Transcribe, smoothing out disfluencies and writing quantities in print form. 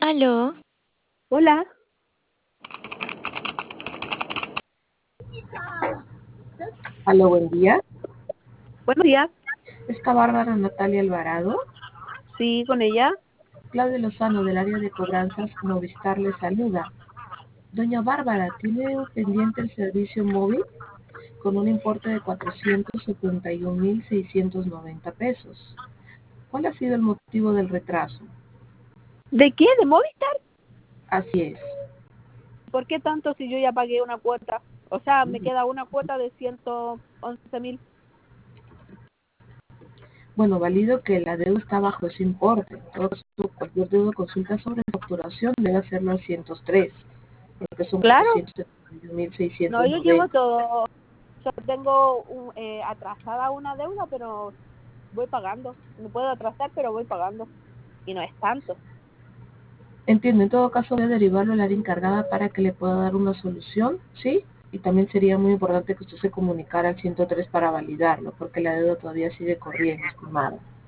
Aló, Hola, Aló, buen día. buenos días. Esta Bárbara Natalia Alvarado. Sí, con ella. Claudia Lozano del área de cobranzas Movistar le saluda. Doña Bárbara, ¿tiene pendiente el servicio móvil con un importe de 471.690 pesos? ¿Cuál ha sido el motivo del retraso? ¿De qué? ¿De Movistar? Así es. ¿Por qué tanto si yo ya pagué una cuota? O sea, me queda una cuota de 111.000. Bueno, valido que la deuda está bajo ese importe. En todo caso, cualquier deuda o consulta sobre facturación debe hacerlo al 103, porque son Claro, no, yo llevo 471.690. todo. Yo tengo atrasada una deuda, pero voy pagando. Me puedo atrasar, pero voy pagando. Y no es tanto. Entiendo, en todo caso voy a derivarlo al área encargada para que le pueda dar una solución, ¿sí? Y también sería muy importante que usted se comunicara al 103 para validarlo, porque la deuda todavía sigue corriendo, estimado.